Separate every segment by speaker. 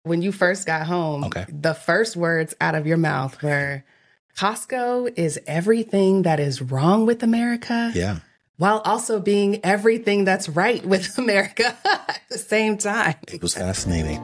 Speaker 1: When you first got home, the first words out of your mouth were, Costco is everything that is wrong with America.
Speaker 2: Yeah.
Speaker 1: While also being everything that's right with America at the same time.
Speaker 2: It was fascinating.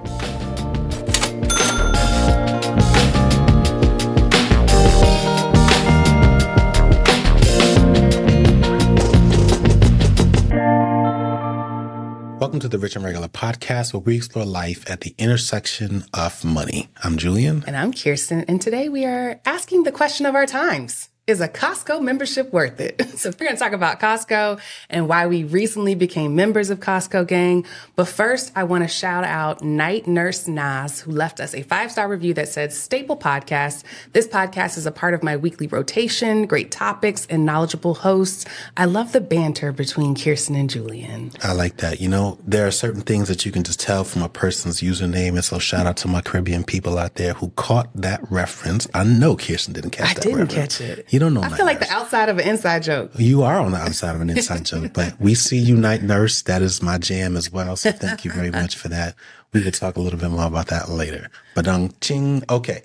Speaker 2: Welcome to the Rich and Regular podcast, where we explore life at the intersection of money. I'm Julian.
Speaker 1: And I'm Kirsten. And today we are asking the question of our times. Is a Costco membership worth it? So we're going to talk about Costco and why we recently became members of Costco Gang. But first, I want to shout out Night Nurse Nas, who left us a 5-star review that said, staple podcast. This podcast is a part of my weekly rotation, great topics and knowledgeable hosts. I love the banter between Kirsten and Julian.
Speaker 2: I like that. You know, there are certain things that you can just tell from a person's username. And so shout out to my Caribbean people out there who caught that reference. I know Kirsten didn't catch that reference.
Speaker 1: I didn't catch it.
Speaker 2: You don't know.
Speaker 1: I feel like the outside of an inside joke.
Speaker 2: You are on the outside of an inside joke, but we see you, Night Nurse. That is my jam as well. So thank you very much for that. We could talk a little bit more about that later. Ching. Okay.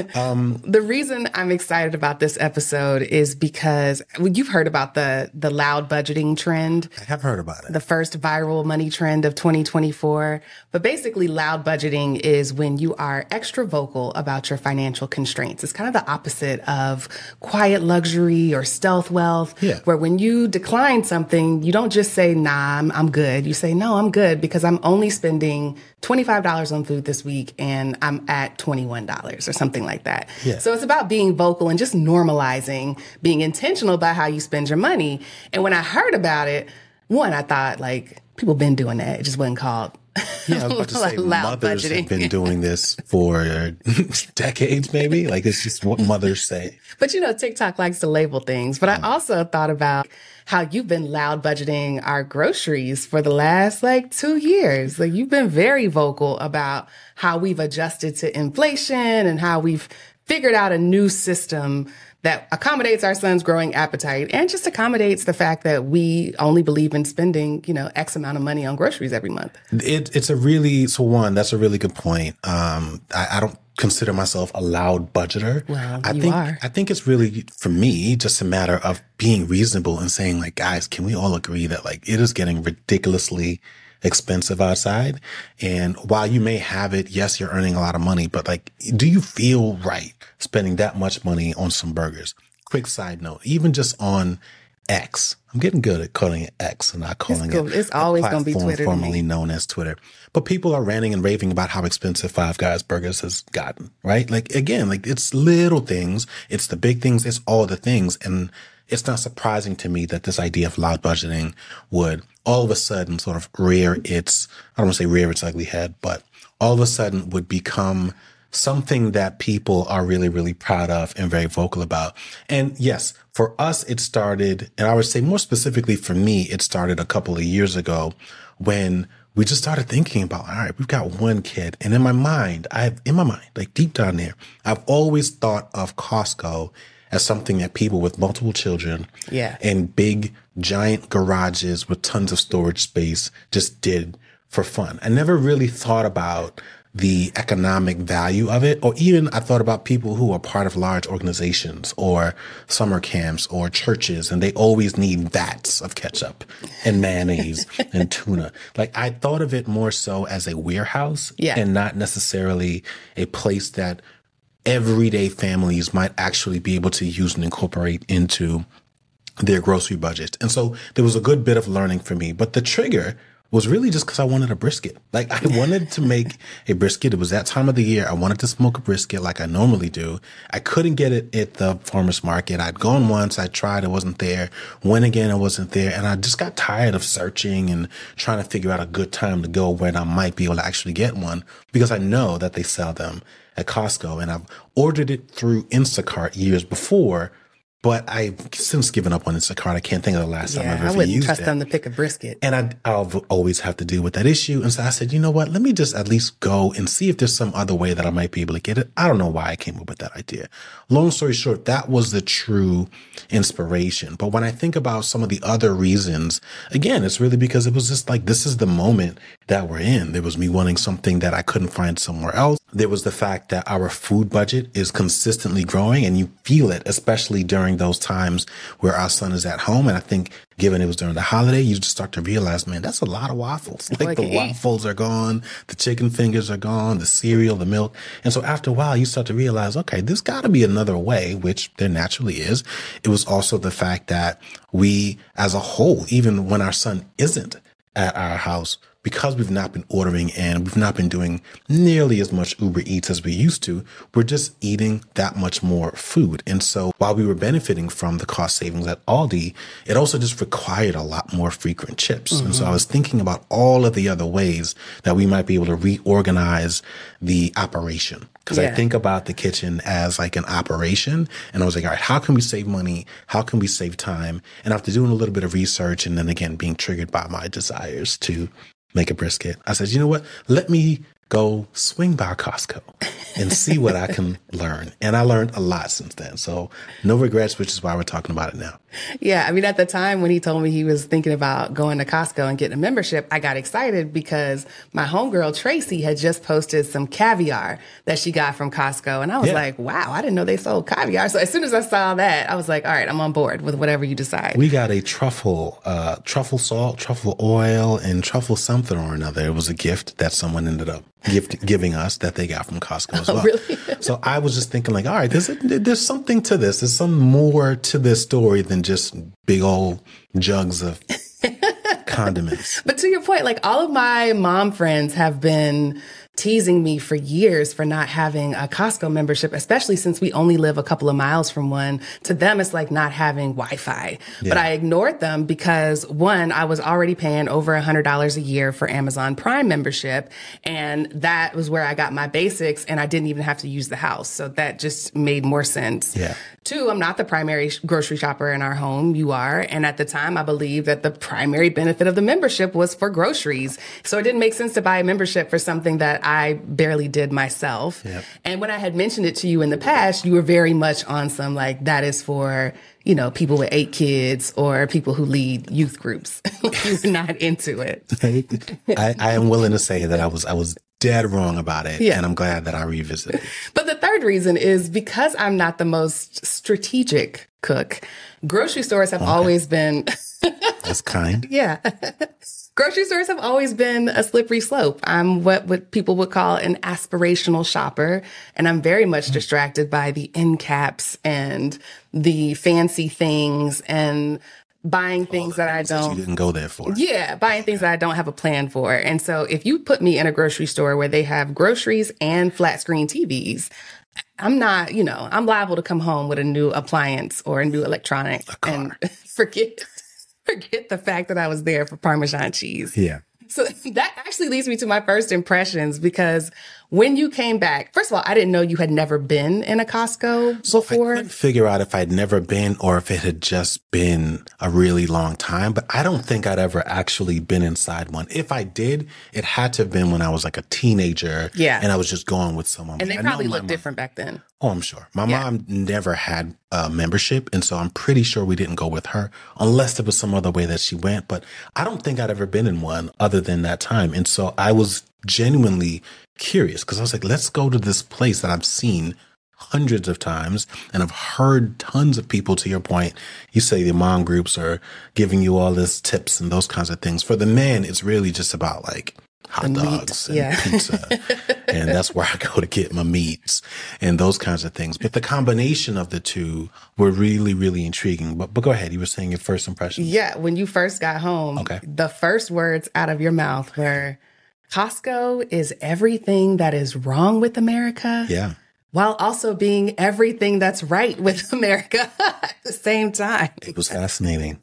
Speaker 1: The reason I'm excited about this episode is because you've heard about the loud budgeting trend.
Speaker 2: I have heard about it.
Speaker 1: The first viral money trend of 2024. But basically, loud budgeting is when you are extra vocal about your financial constraints. It's kind of the opposite of quiet luxury or stealth wealth, where when you decline something, you don't just say, nah, I'm good. You say, no, I'm good because I'm only spending $25 on food this week and I'm at $21 or something like that.
Speaker 2: Yeah.
Speaker 1: So it's about being vocal and just normalizing, being intentional about how you spend your money. And when I heard about it, I thought like people been doing that. It just wasn't called.
Speaker 2: Yeah, I was about to say mothers
Speaker 1: budgeting.
Speaker 2: have been doing this for decades, maybe. Like it's just what mothers say.
Speaker 1: But TikTok likes to label things. But I also thought about how you've been loud budgeting our groceries for the last 2 years. Like you've been very vocal about how we've adjusted to inflation and how we've figured out a new system that accommodates our son's growing appetite and just accommodates the fact that we only believe in spending, X amount of money on groceries every month.
Speaker 2: That's a really good point. I don't consider myself a loud budgeter.
Speaker 1: Well,
Speaker 2: I think it's really, for me, just a matter of being reasonable and saying guys, can we all agree that it is getting ridiculously expensive outside? And while you may have it, yes, you're earning a lot of money, but do you feel right spending that much money on some burgers? Quick side note, even just on X. I'm getting good at calling it X and not calling it.
Speaker 1: It's always going to be Twitter.
Speaker 2: Formerly known as Twitter. But people are ranting and raving about how expensive Five Guys burgers has gotten, right? It's little things. It's the big things. It's all the things. And it's not surprising to me that this idea of loud budgeting would all of a sudden sort of I don't want to say rear its ugly head, but all of a sudden would become something that people are really, really proud of and very vocal about. And yes, for us, it started, and I would say more specifically for me, it started a couple of years ago when we just started thinking about, all right, we've got one kid. And in my mind, deep down there, I've always thought of Costco as something that people with multiple children and big, giant garages with tons of storage space just did for fun. I never really thought about the economic value of it, or even I thought about people who are part of large organizations or summer camps or churches, and they always need vats of ketchup and mayonnaise and tuna. I thought of it more so as a warehouse and not necessarily a place that everyday families might actually be able to use and incorporate into their grocery budget. And so there was a good bit of learning for me, but the trigger was really just because I wanted a brisket. I wanted to make a brisket. It was that time of the year. I wanted to smoke a brisket like I normally do. I couldn't get it at the farmer's market. I'd gone once. I tried. It wasn't there. Went again. It wasn't there. And I just got tired of searching and trying to figure out a good time to go when I might be able to actually get one, because I know that they sell them at Costco. And I've ordered it through Instacart years before, but I've since given up on Instacart. I can't think of the last time I've ever used it.
Speaker 1: I wouldn't trust them to pick a brisket.
Speaker 2: And I'll always have to deal with that issue. And so I said, you know what? Let me just at least go and see if there's some other way that I might be able to get it. I don't know why I came up with that idea. Long story short, that was the true inspiration. But when I think about some of the other reasons, again, it's really because it was just like, this is the moment that we're in. There was me wanting something that I couldn't find somewhere else. There was the fact that our food budget is consistently growing, and you feel it, especially during those times where our son is at home. And I think given it was during the holiday, you just start to realize, man, that's a lot of waffles. Like the waffles are gone, the chicken fingers are gone, the cereal, the milk. And so after a while, you start to realize, okay, there's got to be another way, which there naturally is. It was also the fact that we as a whole, even when our son isn't at our house, because we've not been ordering and we've not been doing nearly as much Uber Eats as we used to, we're just eating that much more food. And so while we were benefiting from the cost savings at Aldi, it also just required a lot more frequent trips. Mm-hmm. And so I was thinking about all of the other ways that we might be able to reorganize the operation. Because I think about the kitchen as like an operation. And I was like, all right, how can we save money? How can we save time? And after doing a little bit of research and then again, being triggered by my desires to make a brisket, I said, you know what? Let me go swing by Costco and see what I can learn. And I learned a lot since then. So no regrets, which is why we're talking about it now.
Speaker 1: Yeah. I mean, at the time when he told me he was thinking about going to Costco and getting a membership, I got excited because my homegirl Tracy had just posted some caviar that she got from Costco. And I was like, wow, I didn't know they sold caviar. So as soon as I saw that, I was like, all right, I'm on board with whatever you decide.
Speaker 2: We got a truffle salt, truffle oil, and truffle something or another. It was a gift that someone ended up giving us that they got from Costco as well.
Speaker 1: Really?
Speaker 2: So I was just thinking like, all right, there's something to this. There's some more to this story than just big old jugs of condiments.
Speaker 1: But to your point, like all of my mom friends have been teasing me for years for not having a Costco membership, especially since we only live a couple of miles from one. To them, it's like not having Wi-Fi. Yeah. But I ignored them because one, I was already paying over $100 a year for Amazon Prime membership. And that was where I got my basics and I didn't even have to use the house. So that just made more sense.
Speaker 2: Yeah.
Speaker 1: Two, I'm not the primary grocery shopper in our home. You are. And at the time, I believed that the primary benefit of the membership was for groceries. So it didn't make sense to buy a membership for something that I barely did myself. Yep. And when I had mentioned it to you in the past, you were very much on some like, that is for, you know, people with 8 kids or people who lead youth groups. You were not into it.
Speaker 2: I am willing to say that I was dead wrong about it. Yeah. And I'm glad that I revisited it.
Speaker 1: But the third reason is because I'm not the most strategic cook. Grocery stores have always been.
Speaker 2: That's kind.
Speaker 1: Yeah. Grocery stores have always been a slippery slope. I'm what people would call an aspirational shopper, and I'm very much distracted by the end caps and the fancy things and buying things that I don't.
Speaker 2: You didn't go there for.
Speaker 1: Yeah, buying things that I don't have a plan for. And so if you put me in a grocery store where they have groceries and flat screen TVs, I'm not, I'm liable to come home with a new appliance or a new electronic and forget the fact that I was there for Parmesan cheese.
Speaker 2: Yeah.
Speaker 1: So that actually leads me to my first impressions, because when you came back, first of all, I didn't know you had never been in a Costco before.
Speaker 2: I couldn't figure out if I'd never been or if it had just been a really long time, but I don't think I'd ever actually been inside one. If I did, it had to have been when I was like a teenager.
Speaker 1: Yeah.
Speaker 2: And I was just going with someone.
Speaker 1: And they probably looked different back then.
Speaker 2: Oh, I'm sure. My mom never had a membership. And so I'm pretty sure we didn't go with her unless there was some other way that she went. But I don't think I'd ever been in one other than that time. And so I was genuinely curious because I was like, let's go to this place that I've seen hundreds of times and I've heard tons of people, to your point. You say the mom groups are giving you all this tips and those kinds of things. For the men, it's really just about like hot dogs and pizza. And that's where I go to get my meats and those kinds of things. But the combination of the two were really, really intriguing. But go ahead. You were saying your first impression.
Speaker 1: Yeah. When you first got home, the first words out of your mouth were, Costco is everything that is wrong with America.
Speaker 2: Yeah.
Speaker 1: While also being everything that's right with America at the same time.
Speaker 2: It was fascinating.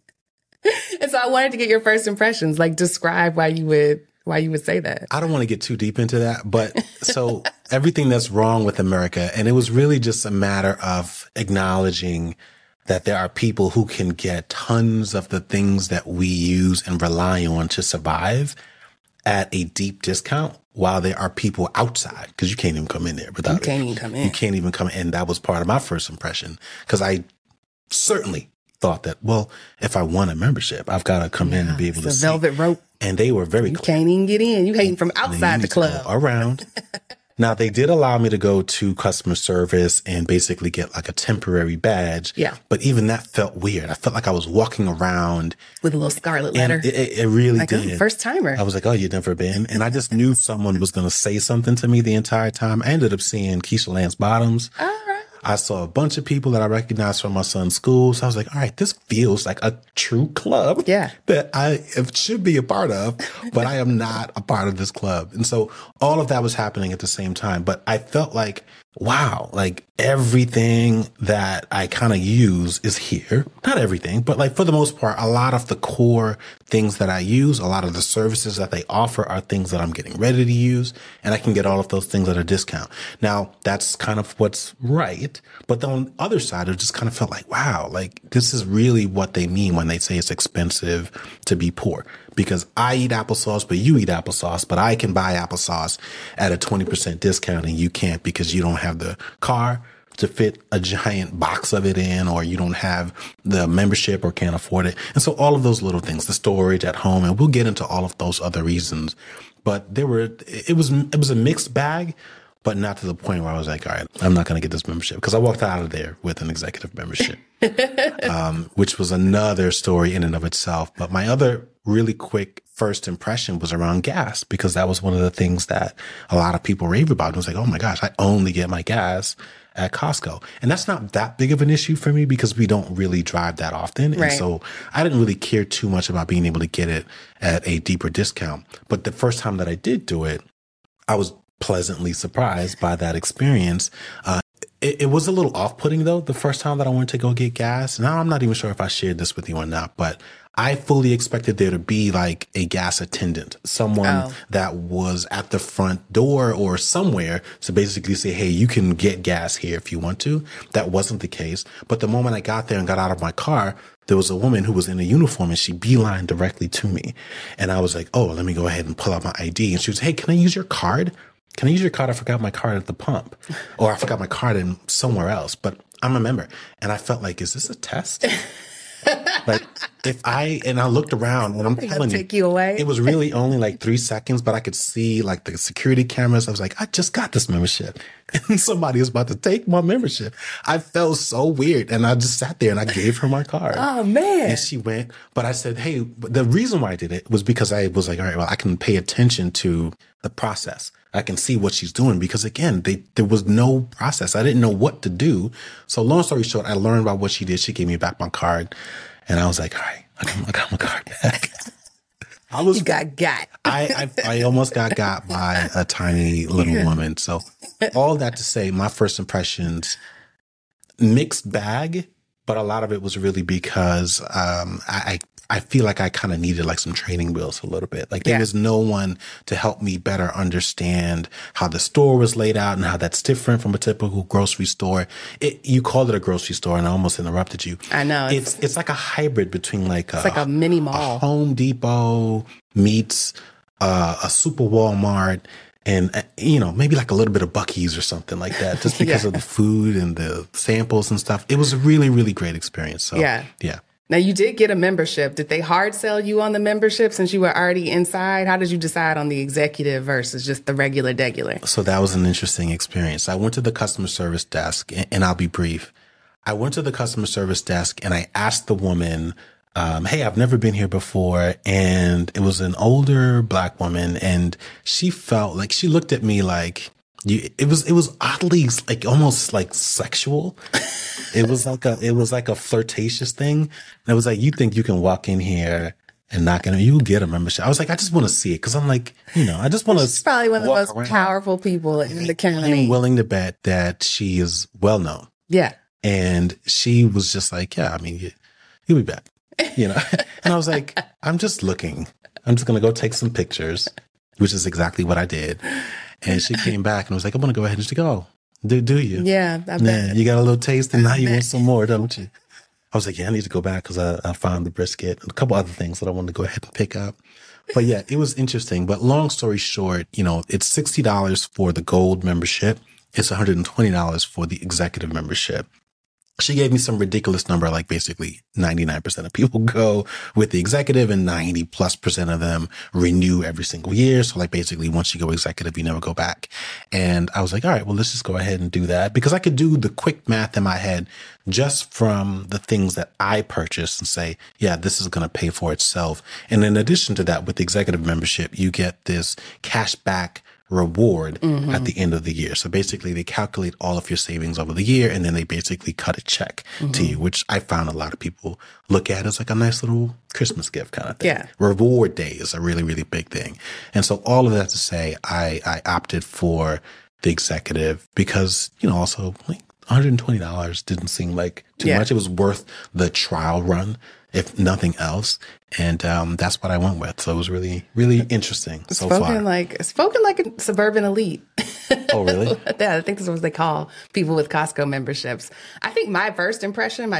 Speaker 1: And so I wanted to get your first impressions, like describe why you would say that.
Speaker 2: I don't want to get too deep into that, but so everything that's wrong with America. And it was really just a matter of acknowledging that there are people who can get tons of the things that we use and rely on to survive at a deep discount, while there are people outside, because you can't even come in there without it.
Speaker 1: You can't even come in.
Speaker 2: You can't even come in. And that was part of my first impression, because I certainly thought that, well, if I want a membership, I've got to come in and be able to see.
Speaker 1: Velvet rope.
Speaker 2: And they were very
Speaker 1: You can't even get in. You hating from outside the club.
Speaker 2: Around. Now, they did allow me to go to customer service and basically get like a temporary badge.
Speaker 1: Yeah.
Speaker 2: But even that felt weird. I felt like I was walking around
Speaker 1: with a little scarlet letter.
Speaker 2: And it really
Speaker 1: like,
Speaker 2: did.
Speaker 1: First timer.
Speaker 2: I was like, oh, you've never been? And I just knew someone was going to say something to me the entire time. I ended up seeing Keisha Lance Bottoms.
Speaker 1: All right.
Speaker 2: I saw a bunch of people that I recognized from my son's school. So I was like, all right, this feels like a true club that I should be a part of, but I am not a part of this club. And so all of that was happening at the same time. But I felt like, wow, like everything that I kind of use is here. Not everything, but like for the most part, a lot of the core things that I use, a lot of the services that they offer are things that I'm getting ready to use. And I can get all of those things at a discount. Now, that's kind of what's right. But then on the other side, it just kind of felt like, wow, like this is really what they mean when they say it's expensive to be poor. Because I eat applesauce, but you eat applesauce, but I can buy applesauce at a 20% discount and you can't because you don't have the car to fit a giant box of it in, or you don't have the membership or can't afford it. And so all of those little things, the storage at home, and we'll get into all of those other reasons. But it was a mixed bag, but not to the point where I was like, all right, I'm not going to get this membership, because I walked out of there with an executive membership, which was another story in and of itself. But my other really quick first impression was around gas, because that was one of the things that a lot of people rave about. It was like, oh my gosh, I only get my gas at Costco. And that's not that big of an issue for me because we don't really drive that often.
Speaker 1: Right.
Speaker 2: And so I didn't really care too much about being able to get it at a deeper discount. But the first time that I did do it, I was pleasantly surprised by that experience. It was a little off-putting, though, the first time that I went to go get gas. Now, I'm not even sure if I shared this with you or not, but I fully expected there to be like a gas attendant, someone that was at the front door or somewhere to basically say, hey, you can get gas here if you want to. That wasn't the case. But the moment I got there and got out of my car, there was a woman who was in a uniform and she beelined directly to me. And I was like, oh, let me go ahead and pull out my ID. And she was, hey, can I use your card? Can I use your card? I forgot my card at the pump, or I forgot my card in somewhere else, but I'm a member. And I felt like, is this a test? Like I looked around and I'm telling you,
Speaker 1: take you away.
Speaker 2: It was really only like 3 seconds, but I could see like the security cameras. I was like, I just got this membership and somebody is about to take my membership. I felt so weird. And I just sat there and I gave her my card.
Speaker 1: Oh man.
Speaker 2: And she went, but I said, hey, the reason why I did it was because I was like, all right, well, I can pay attention to the process. I can see what she's doing, because again, there was no process. I didn't know what to do. So long story short, I learned about what she did. She gave me back my card and I was like, all right, I got my card back.
Speaker 1: You got.
Speaker 2: I almost got by a tiny little woman. So all that to say, my first impressions, mixed bag, but a lot of it was really because I feel like I kind of needed like some training wheels a little bit. Like there was no one to help me better understand how the store was laid out and how that's different from a typical grocery store. You called it a grocery store and I almost interrupted you.
Speaker 1: I know.
Speaker 2: It's like a hybrid between like
Speaker 1: it's like a mini mall.
Speaker 2: A Home Depot meets a super Walmart and, maybe like a little bit of Buc-ee's or something like that, just because of the food and the samples and stuff. It was a really, really great experience. So yeah.
Speaker 1: Now, you did get a membership. Did they hard sell you on the membership since you were already inside? How did you decide on the executive versus just the regular degular?
Speaker 2: So that was an interesting experience. I went to the customer service desk, and I'll be brief. I went to the customer service desk and I asked the woman, hey, I've never been here before. And it was an older Black woman, and she felt like she looked at me like, it was oddly like almost like sexual. It was like a flirtatious thing. And it was like, you think you can walk in here and you get a membership. I was like, I just want to see it. Cause I'm like, I just want to.
Speaker 1: She's probably one of the most powerful people in the county.
Speaker 2: I'm willing to bet that she is well known.
Speaker 1: Yeah.
Speaker 2: And she was just like, yeah, I mean, you'll be back, And I was like, I'm just looking. I'm just going to go take some pictures, which is exactly what I did. And she came back and was like, I want to go ahead. And she go, do you?
Speaker 1: Yeah.
Speaker 2: You got a little taste and now you want some more, don't you? I was like, yeah, I need to go back because I found the brisket and a couple other things that I wanted to go ahead and pick up. But yeah, it was interesting. But long story short, it's $60 for the gold membership. It's $120 for the executive membership. She gave me some ridiculous number, like basically 99% of people go with the executive and 90+% of them renew every single year. So like basically once you go executive, you never go back. And I was like, all right, well, let's just go ahead and do that because I could do the quick math in my head just from the things that I purchased and say, yeah, this is going to pay for itself. And in addition to that, with the executive membership, you get this cash back reward at the end of the year. So basically they calculate all of your savings over the year and then they basically cut a check to you, which I found a lot of people look at as like a nice little Christmas gift kind of thing.
Speaker 1: Yeah.
Speaker 2: Reward day is a really, really big thing. And so all of that to say, I opted for the executive because, also like $120 didn't seem like too much. It was worth the trial run, if nothing else. And that's what I went with. So it was really, really interesting so far.
Speaker 1: Spoken like a suburban elite.
Speaker 2: Oh, really?
Speaker 1: Yeah, I think that's what they call people with Costco memberships. I think my first impression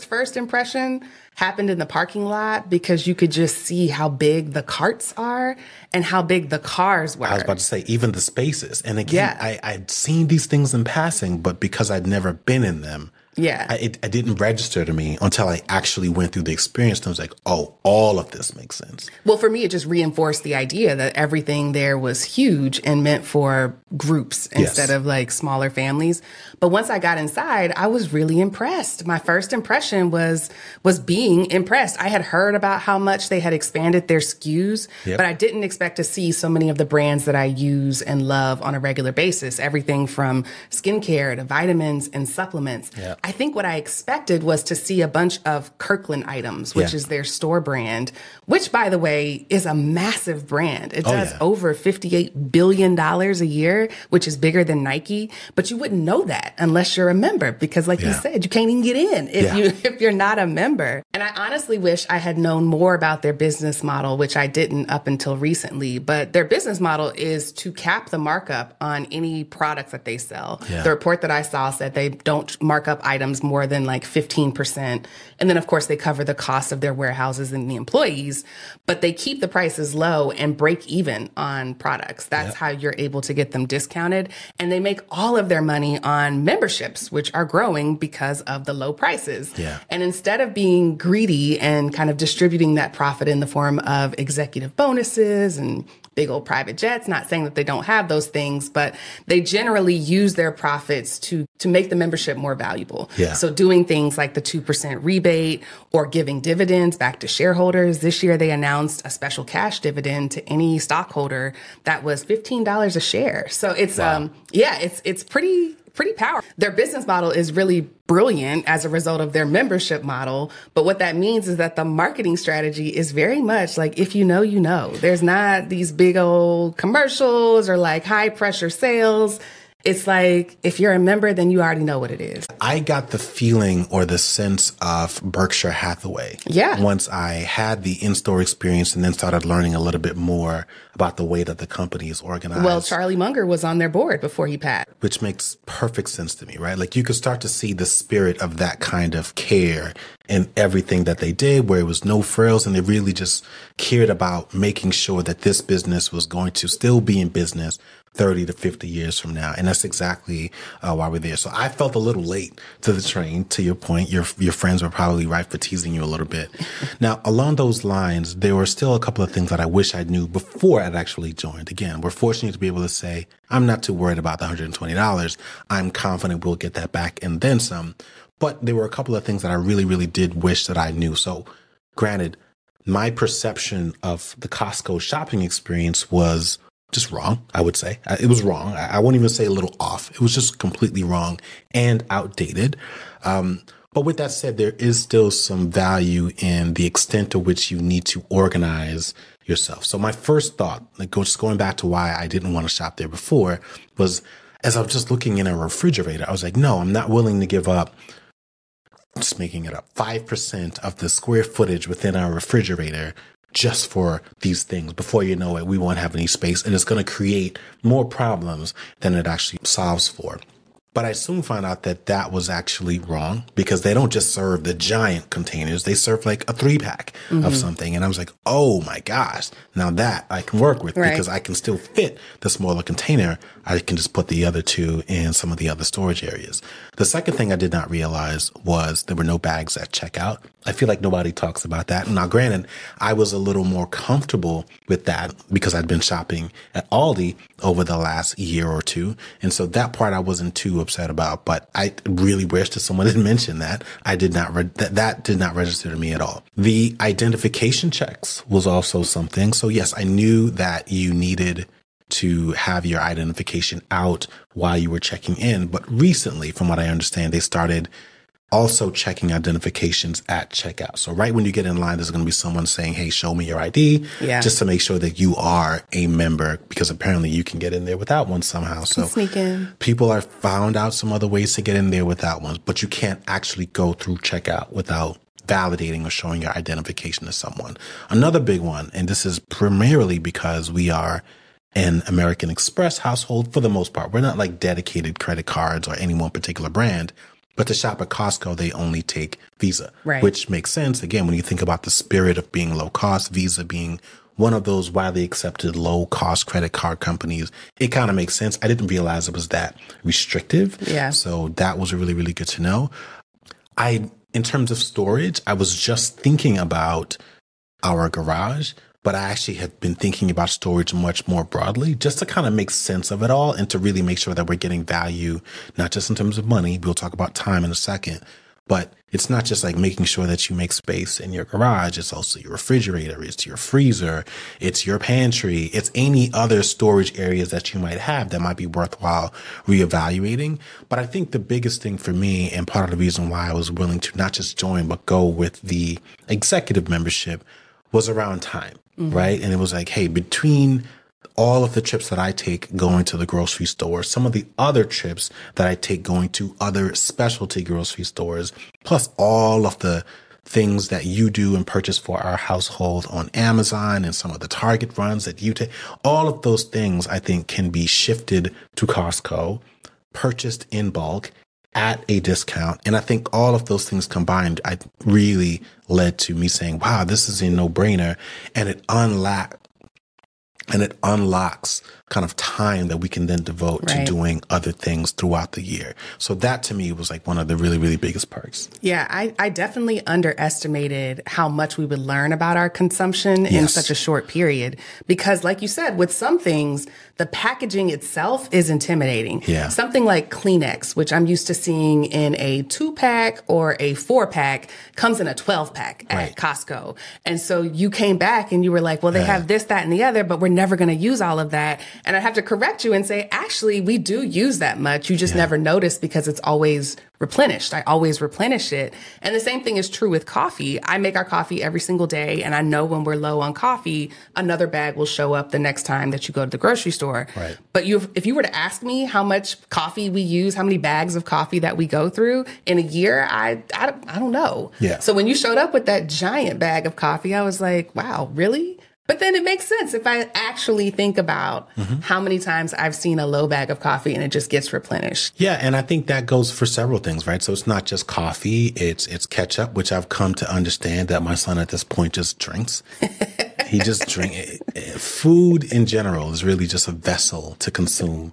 Speaker 1: happened in the parking lot because you could just see how big the carts are and how big the cars were.
Speaker 2: I was about to say, even the spaces. And again, I'd seen these things in passing, but because I'd never been in them, it didn't register to me until I actually went through the experience. And I was like, oh, all of this makes sense.
Speaker 1: Well, for me, it just reinforced the idea that everything there was huge and meant for groups instead of like smaller families. But once I got inside, I was really impressed. My first impression was being impressed. I had heard about how much they had expanded their SKUs, but I didn't expect to see so many of the brands that I use and love on a regular basis. Everything from skincare to vitamins and supplements. Yeah. I think what I expected was to see a bunch of Kirkland items, which is their store brand, which, by the way, is a massive brand. It does over $58 billion a year, which is bigger than Nike. But you wouldn't know that unless you're a member, because like you said, you can't even get in if you're not a member. And I honestly wish I had known more about their business model, which I didn't up until recently. But their business model is to cap the markup on any products that they sell. Yeah. The report that I saw said they don't mark up items more than like 15%. And then, of course, they cover the cost of their warehouses and the employees, but they keep the prices low and break even on products. That's how you're able to get them discounted. And they make all of their money on memberships, which are growing because of the low prices. Yeah. And instead of being greedy and kind of distributing that profit in the form of executive bonuses and big old private jets, not saying that they don't have those things, but they generally use their profits to make the membership more valuable. Yeah. So doing things like the 2% rebate or giving dividends back to shareholders. This year, they announced a special cash dividend to any stockholder that was $15 a share. So it's, it's pretty powerful. Their business model is really brilliant as a result of their membership model. But what that means is that the marketing strategy is very much like, if you know, you know. There's not these big old commercials or like high pressure sales. It's like, if you're a member, then you already know what it is.
Speaker 2: I got the feeling or the sense of Berkshire Hathaway. Yeah. Once I had the in-store experience and then started learning a little bit more about the way that the company is organized.
Speaker 1: Well, Charlie Munger was on their board before he passed.
Speaker 2: Which makes perfect sense to me, right? Like you could start to see the spirit of that kind of care in everything that they did, where it was no frills and they really just cared about making sure that this business was going to still be in business 30 to 50 years from now. And that's exactly why we're there. So I felt a little late to the train. To your point, your friends were probably right for teasing you a little bit. Now, along those lines, there were still a couple of things that I wish I knew before I'd actually joined. Again, we're fortunate to be able to say, I'm not too worried about the $120. I'm confident we'll get that back and then some. But there were a couple of things that I really, really did wish that I knew. So granted, my perception of the Costco shopping experience was just wrong, I would say. It was wrong. I won't even say a little off. It was just completely wrong and outdated. But with that said, there is still some value in the extent to which you need to organize yourself. So my first thought, like just going back to why I didn't want to shop there before, was as I was just looking in a refrigerator, I was like, no, I'm not willing to give up, just making it up, 5% of the square footage within our refrigerator just for these things. Before you know it, we won't have any space, and it's going to create more problems than it actually solves for. But I soon found out that that was actually wrong because they don't just serve the giant containers. They serve like a 3-pack of something. And I was like, oh my gosh, now that I can work with because I can still fit the smaller container. I can just put the other 2 in some of the other storage areas. The second thing I did not realize was there were no bags at checkout. I feel like nobody talks about that. Now, granted, I was a little more comfortable with that because I'd been shopping at Aldi over the last year or 2. And so that part I wasn't too upset about, but I really wish that someone had mentioned that. I did not, that did not register to me at all. The identification checks was also something. So yes, I knew that you needed to have your identification out while you were checking in. But recently, from what I understand, they started also checking identifications at checkout. So right when you get in line, there's going to be someone saying, hey, show me your ID, just to make sure that you are a member, because apparently you can get in there without one somehow. So
Speaker 1: sneak in. People
Speaker 2: are found out some other ways to get in there without ones, but you can't actually go through checkout without validating or showing your identification to someone. Another big one, and this is primarily because we are an American Express household for the most part. We're not like dedicated credit cards or any one particular brand. But to shop at Costco, they only take Visa, which makes sense. Again, when you think about the spirit of being low cost, Visa being one of those widely accepted low cost credit card companies, it kind of makes sense. I didn't realize it was that restrictive.
Speaker 1: Yeah.
Speaker 2: So that was really, really good to know. In terms of storage, I was just thinking about our garage, but I actually have been thinking about storage much more broadly, just to kind of make sense of it all and to really make sure that we're getting value, not just in terms of money. We'll talk about time in a second, but it's not just like making sure that you make space in your garage. It's also your refrigerator. It's your freezer. It's your pantry. It's any other storage areas that you might have that might be worthwhile reevaluating. But I think the biggest thing for me, and part of the reason why I was willing to not just join, but go with the executive membership, was around time. Right. And it was like, hey, between all of the trips that I take going to the grocery store, some of the other trips that I take going to other specialty grocery stores, plus all of the things that you do and purchase for our household on Amazon and some of the Target runs that you take, all of those things I think can be shifted to Costco, purchased in bulk at a discount. And I think all of those things combined, I really led to me saying, wow, this is a no-brainer. And it unlocks kind of time that we can then devote to doing other things throughout the year. So that to me was like one of the really, really biggest perks.
Speaker 1: Yeah, I definitely underestimated how much we would learn about our consumption in such a short period. Because like you said, with some things, the packaging itself is intimidating.
Speaker 2: Yeah.
Speaker 1: Something like Kleenex, which I'm used to seeing in a 2-pack or a 4-pack, comes in a 12-pack at Costco. And so you came back and you were like, well, they have this, that, and the other, but we're never going to use all of that. And I have to correct you and say, actually, we do use that much. You just never notice because it's always replenished. I always replenish it. And the same thing is true with coffee. I make our coffee every single day. And I know when we're low on coffee, another bag will show up the next time that you go to the grocery store.
Speaker 2: Right.
Speaker 1: But if you were to ask me how much coffee we use, how many bags of coffee that we go through in a year, I don't know.
Speaker 2: Yeah.
Speaker 1: So when you showed up with that giant bag of coffee, I was like, wow, really? But then it makes sense if I actually think about how many times I've seen a low bag of coffee and it just gets replenished.
Speaker 2: Yeah. And I think that goes for several things, right? So it's not just coffee. It's ketchup, which I've come to understand that my son at this point just drinks. He just drinks. Food in general is really just a vessel to consume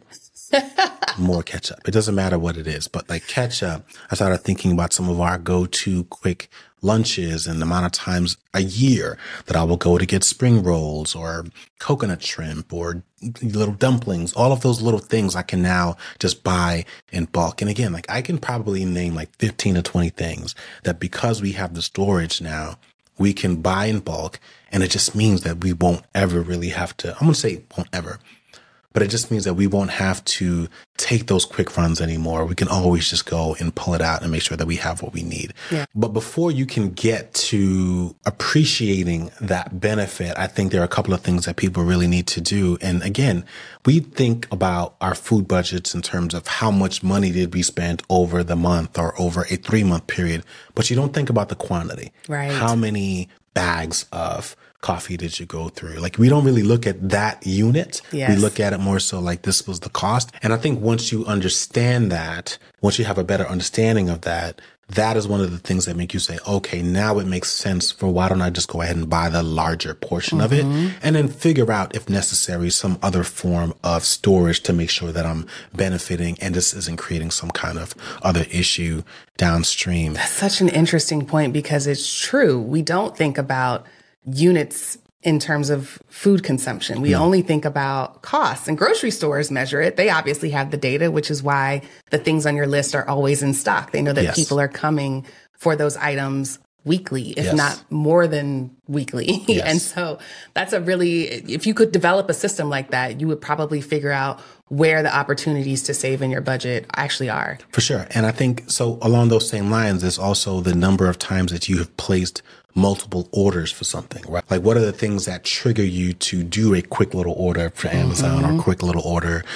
Speaker 2: more ketchup. It doesn't matter what it is, but like ketchup, I started thinking about some of our go-to quick lunches and the amount of times a year that I will go to get spring rolls or coconut shrimp or little dumplings. All of those little things I can now just buy in bulk. And again, like I can probably name like 15 to 20 things that because we have the storage now, we can buy in bulk. And it just means that we won't ever really have to, I'm going to say won't ever, but it just means that we won't have to take those quick runs anymore. We can always just go and pull it out and make sure that we have what we need. Yeah. But before you can get to appreciating that benefit, I think there are a couple of things that people really need to do. And again, we think about our food budgets in terms of how much money did we spend over the month or over a 3-month period, but you don't think about the quantity.
Speaker 1: Right.
Speaker 2: How many bags of coffee did you go through? Like, we don't really look at that unit.
Speaker 1: Yes.
Speaker 2: We look at it more so like this was the cost. And I think once you understand that, once you have a better understanding of that, that is one of the things that make you say, okay, now it makes sense for why don't I just go ahead and buy the larger portion of it and then figure out, if necessary, some other form of storage to make sure that I'm benefiting and this isn't creating some kind of other issue downstream.
Speaker 1: That's such an interesting point because it's true. We don't think about units in terms of food consumption. We only think about costs, and grocery stores measure it. They obviously have the data, which is why the things on your list are always in stock. They know that people are coming for those items weekly, if not more than weekly. And so that's if you could develop a system like that, you would probably figure out where the opportunities to save in your budget actually are.
Speaker 2: For sure. And I think so along those same lines, there's also the number of times that you have placed multiple orders for something, right? Like, what are the things that trigger you to do a quick little order for Amazon or a quick little order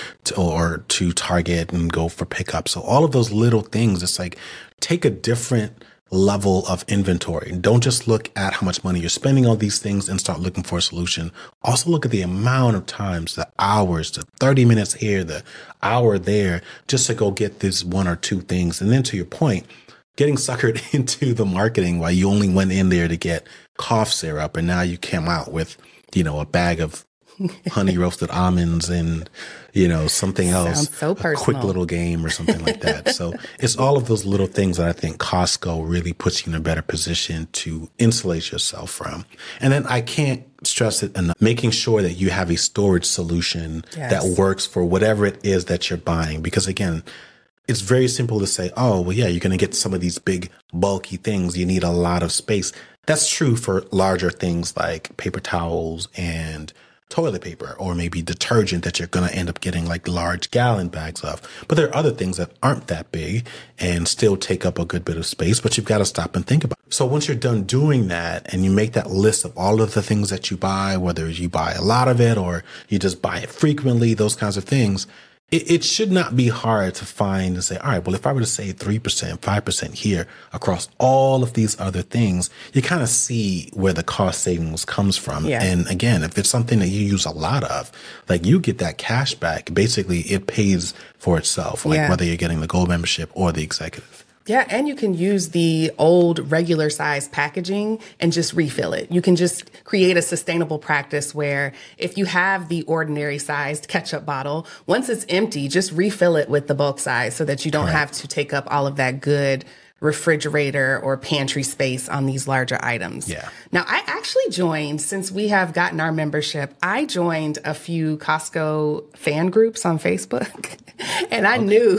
Speaker 2: to Target and go for pickup? So all of those little things, it's like, take a different level of inventory. Don't just look at how much money you're spending on these things and start looking for a solution. Also look at the amount of times, the hours, the 30 minutes here, the hour there, just to go get this one or two things. And then to your point, getting suckered into the marketing while you only went in there to get cough syrup, and now you came out with, a bag of honey roasted almonds and, something else,
Speaker 1: so
Speaker 2: a quick little game or something like that. So it's all of those little things that I think Costco really puts you in a better position to insulate yourself from. And then I can't stress it enough, making sure that you have a storage solution that works for whatever it is that you're buying. Because again, it's very simple to say, oh, well, yeah, you're going to get some of these big, bulky things. You need a lot of space. That's true for larger things like paper towels and toilet paper, or maybe detergent that you're going to end up getting like large gallon bags of. But there are other things that aren't that big and still take up a good bit of space, but you've got to stop and think about it. So once you're done doing that and you make that list of all of the things that you buy, whether you buy a lot of it or you just buy it frequently, those kinds of things, it should not be hard to find and say, all right, well, if I were to save 3%, 5% here across all of these other things, you kind of see where the cost savings comes from. Yeah. And again, if it's something that you use a lot of, like, you get that cash back. Basically, it pays for itself, whether you're getting the gold membership or the executive.
Speaker 1: Yeah, and you can use the old regular size packaging and just refill it. You can just create a sustainable practice where if you have the ordinary sized ketchup bottle, once it's empty, just refill it with the bulk size so that you don't have to take up all of that good refrigerator or pantry space on these larger items.
Speaker 2: Yeah.
Speaker 1: Now, I actually joined, since we have gotten our membership, I joined a few Costco fan groups on Facebook. And I knew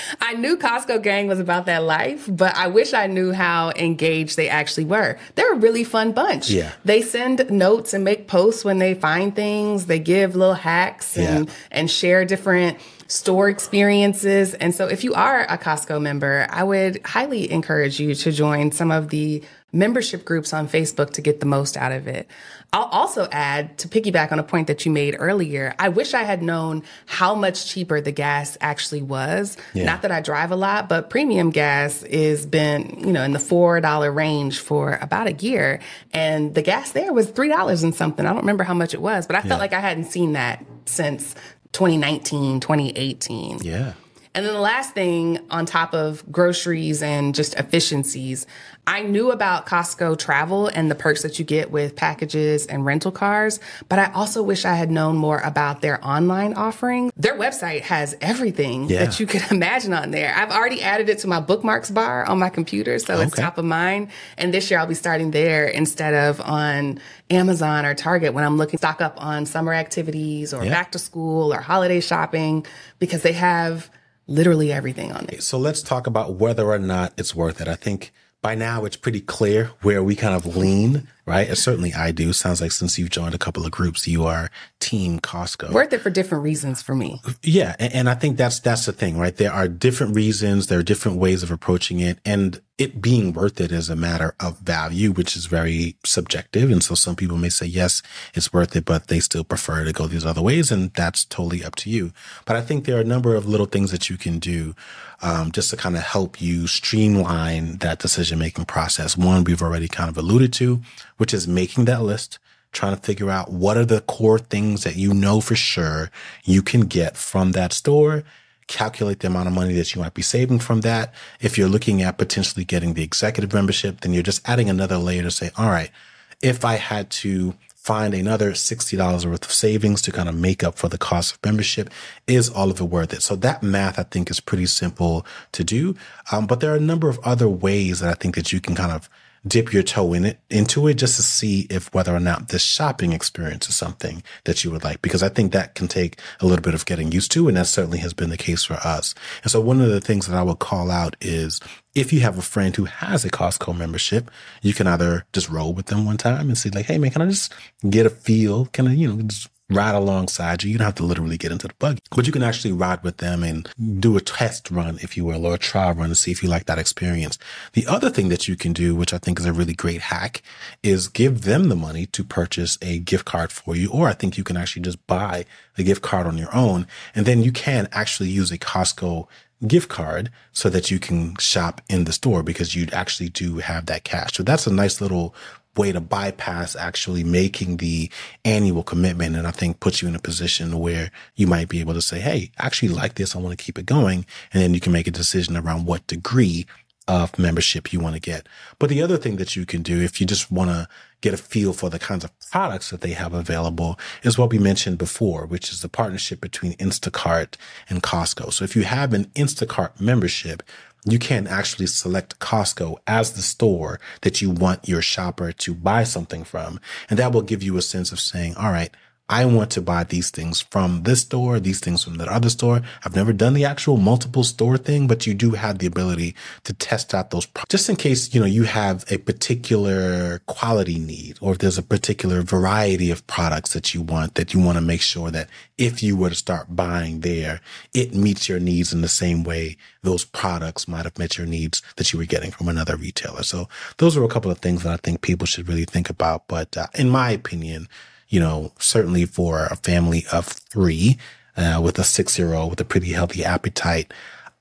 Speaker 1: Costco Gang was about that life, but I wish I knew how engaged they actually were. They're a really fun bunch.
Speaker 2: Yeah.
Speaker 1: They send notes and make posts when they find things. They give little hacks and share different store experiences. And so if you are a Costco member, I would highly encourage you to join some of the membership groups on Facebook to get the most out of it. I'll also add, to piggyback on a point that you made earlier, I wish I had known how much cheaper the gas actually was. Yeah. Not that I drive a lot, but premium gas has been, in the $4 range for about a year. And the gas there was $3 and something. I don't remember how much it was, but I felt like I hadn't seen that since 2019, 2018.
Speaker 2: Yeah.
Speaker 1: And then the last thing, on top of groceries and just efficiencies, I knew about Costco travel and the perks that you get with packages and rental cars, but I also wish I had known more about their online offering. Their website has everything that you could imagine on there. I've already added it to my bookmarks bar on my computer, so it's top of mind. And this year I'll be starting there instead of on Amazon or Target when I'm looking to stock up on summer activities or back to school or holiday shopping, because they have literally everything on there.
Speaker 2: So let's talk about whether or not it's worth it. I think by now it's pretty clear where we kind of lean, right? Certainly I do. Sounds like since you've joined a couple of groups, you are team Costco.
Speaker 1: Worth it for different reasons for me.
Speaker 2: Yeah. And I think that's the thing, right? There are different reasons. There are different ways of approaching it. And it being worth it is a matter of value, which is very subjective. And so some people may say, yes, it's worth it, but they still prefer to go these other ways. And that's totally up to you. But I think there are a number of little things that you can do just to kind of help you streamline that decision-making process. One, we've already kind of alluded to, which is making that list, trying to figure out what are the core things that you know for sure you can get from that store, calculate the amount of money that you might be saving from that. If you're looking at potentially getting the executive membership, then you're just adding another layer to say, all right, if I had to find another $60 worth of savings to kind of make up for the cost of membership, is all of it worth it? So that math, I think, is pretty simple to do. But there are a number of other ways that I think that you can kind of dip your toe into it just to see if whether or not this shopping experience is something that you would like, because I think that can take a little bit of getting used to. And that certainly has been the case for us. And so one of the things that I would call out is if you have a friend who has a Costco membership, you can either just roll with them one time and see like, hey man, can I just get a feel? Can I, just ride alongside you? You don't have to literally get into the buggy, but you can actually ride with them and do a test run, if you will, or a trial run to see if you like that experience. The other thing that you can do, which I think is a really great hack, is give them the money to purchase a gift card for you. Or I think you can actually just buy the gift card on your own. And then you can actually use a Costco gift card so that you can shop in the store because you actually do have that cash. So that's a nice little way to bypass actually making the annual commitment. And I think puts you in a position where you might be able to say, hey, I actually like this. I want to keep it going. And then you can make a decision around what degree of membership you want to get. But the other thing that you can do if you just want to get a feel for the kinds of products that they have available is what we mentioned before, which is the partnership between Instacart and Costco. So if you have an Instacart membership, you can actually select Costco as the store that you want your shopper to buy something from. And that will give you a sense of saying, all right, I want to buy these things from this store, these things from that other store. I've never done the actual multiple store thing, but you do have the ability to test out those just in case, you have a particular quality need, or if there's a particular variety of products that you want to make sure that if you were to start buying there, it meets your needs in the same way those products might have met your needs that you were getting from another retailer. So those are a couple of things that I think people should really think about. But in my opinion, certainly for a family of 3, with a 6-year-old with a pretty healthy appetite,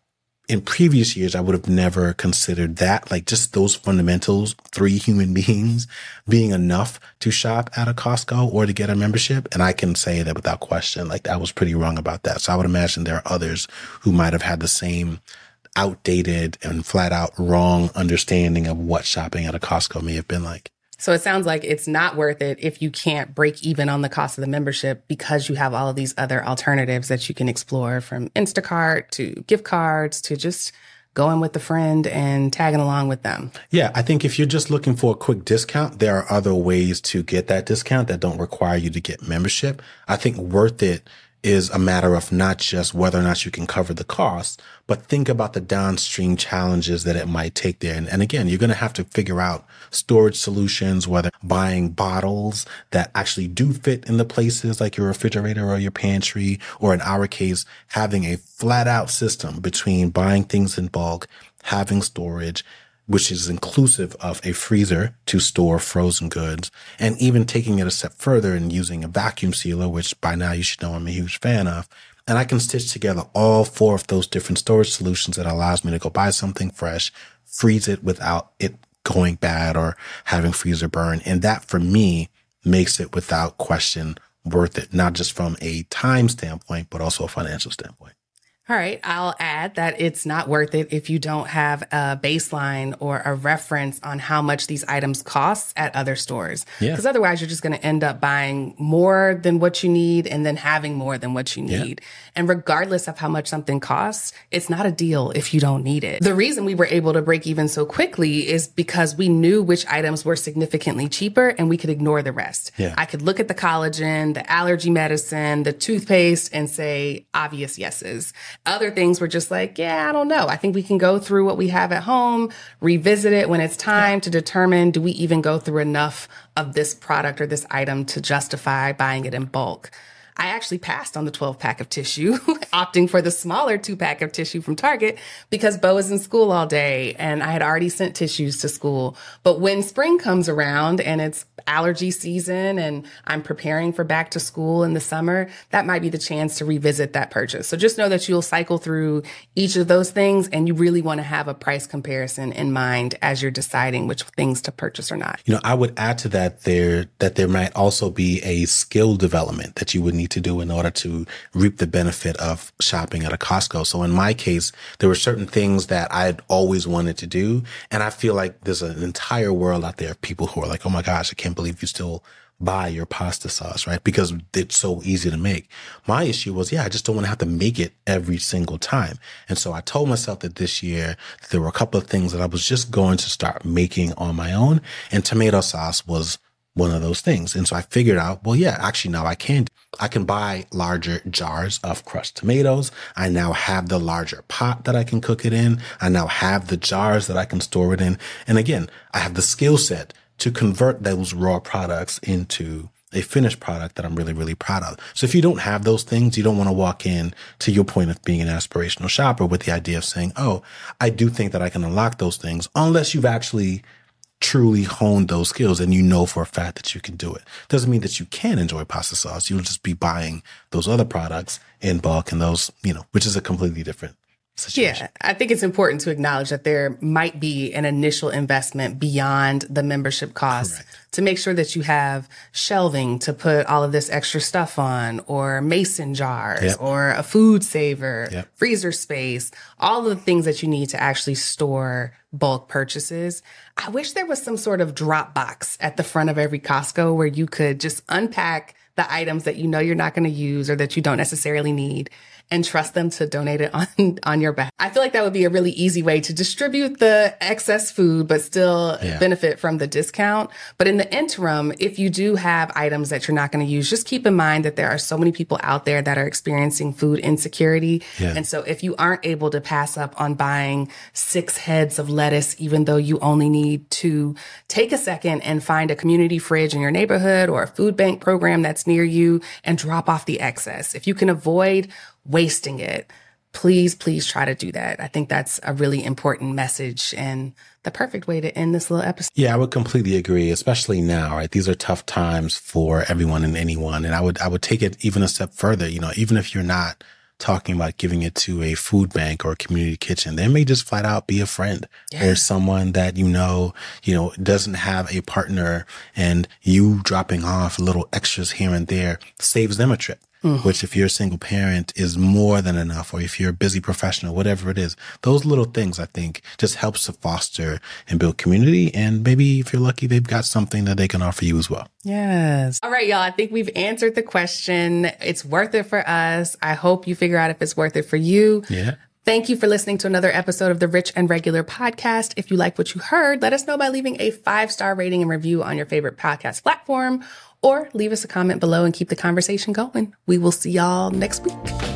Speaker 2: in previous years, I would have never considered that, like just those fundamentals, 3 human beings being enough to shop at a Costco or to get a membership. And I can say that without question, like I was pretty wrong about that. So I would imagine there are others who might have had the same outdated and flat out wrong understanding of what shopping at a Costco may have been like.
Speaker 1: So it sounds like it's not worth it if you can't break even on the cost of the membership because you have all of these other alternatives that you can explore, from Instacart to gift cards to just going with a friend and tagging along with them.
Speaker 2: Yeah, I think if you're just looking for a quick discount, there are other ways to get that discount that don't require you to get membership. I think worth it is a matter of not just whether or not you can cover the cost, but think about the downstream challenges that it might take there. And again, you're going to have to figure out storage solutions, whether buying bottles that actually do fit in the places like your refrigerator or your pantry, or in our case, having a flat out system between buying things in bulk, having storage, which is inclusive of a freezer to store frozen goods, and even taking it a step further and using a vacuum sealer, which by now you should know I'm a huge fan of. And I can stitch together all 4 of those different storage solutions that allows me to go buy something fresh, freeze it without it going bad or having freezer burn. And that for me makes it without question worth it, not just from a time standpoint, but also a financial standpoint.
Speaker 1: All right. I'll add that it's not worth it if you don't have a baseline or a reference on how much these items cost at other stores. Because otherwise you're just going to end up buying more than what you need and then having more than what you need. And regardless of how much something costs, it's not a deal if you don't need it. The reason we were able to break even so quickly is because we knew which items were significantly cheaper and we could ignore the rest. I could look at the collagen, the allergy medicine, the toothpaste, and say obvious yeses. Other things were just like, I don't know. I think we can go through what we have at home, revisit it when it's time to determine, do we even go through enough of this product or this item to justify buying it in bulk? I actually passed on the 12-pack of tissue, opting for the smaller 2-pack of tissue from Target because Bo is in school all day and I had already sent tissues to school. But when spring comes around and it's allergy season and I'm preparing for back to school in the summer, that might be the chance to revisit that purchase. So just know that you'll cycle through each of those things and you really want to have a price comparison in mind as you're deciding which things to purchase or not.
Speaker 2: I would add to that there might also be a skill development that you would need to do in order to reap the benefit of shopping at a Costco. So in my case, there were certain things that I'd always wanted to do. And I feel like there's an entire world out there of people who are like, oh my gosh, I can't believe you still buy your pasta sauce, right? Because it's so easy to make. My issue was, I just don't want to have to make it every single time. And so I told myself that this year that there were a couple of things that I was just going to start making on my own. And tomato sauce was one of those things. And so I figured out, actually now I can buy larger jars of crushed tomatoes. I now have the larger pot that I can cook it in. I now have the jars that I can store it in. And again, I have the skill set to convert those raw products into a finished product that I'm really, really proud of. So if you don't have those things, you don't want to walk in to your point of being an aspirational shopper with the idea of saying, oh, I do think that I can unlock those things, unless you've actually truly honed those skills and you know for a fact that you can do it. Doesn't mean that you can enjoy pasta sauce. You'll just be buying those other products in bulk and those, which is a completely different situation.
Speaker 1: Yeah, I think it's important to acknowledge that there might be an initial investment beyond the membership cost. Correct. To make sure that you have shelving to put all of this extra stuff on, or mason jars, or a food saver, freezer space, all of the things that you need to actually store bulk purchases. I wish there was some sort of drop box at the front of every Costco where you could just unpack the items that you know you're not going to use or that you don't necessarily need and trust them to donate it on your behalf. I feel like that would be a really easy way to distribute the excess food, but still benefit from the discount. But in the interim, if you do have items that you're not going to use, just keep in mind that there are so many people out there that are experiencing food insecurity. Yeah. And so if you aren't able to pass up on buying 6 heads of lettuce, even though you only need 2, take a second and find a community fridge in your neighborhood or a food bank program that's near you and drop off the excess. If you can avoid wasting it, please try to do that. I think that's a really important message and the perfect way to end this little episode.
Speaker 2: Yeah, I would completely agree, especially now, right? These are tough times for everyone and anyone. And I would take it even a step further, even if you're not talking about giving it to a food bank or a community kitchen, they may just flat out be a friend or someone that doesn't have a partner, and you dropping off little extras here and there saves them a trip. Which if you're a single parent is more than enough, or if you're a busy professional, whatever it is, those little things I think just helps to foster and build community. And maybe if you're lucky, they've got something that they can offer you as well.
Speaker 1: Yes. All right, y'all. I think we've answered the question. It's worth it for us. I hope you figure out if it's worth it for you.
Speaker 2: Yeah.
Speaker 1: Thank you for listening to another episode of the Rich and Regular podcast. If you like what you heard, let us know by leaving a 5-star rating and review on your favorite podcast platform, or leave us a comment below and keep the conversation going. We will see y'all next week.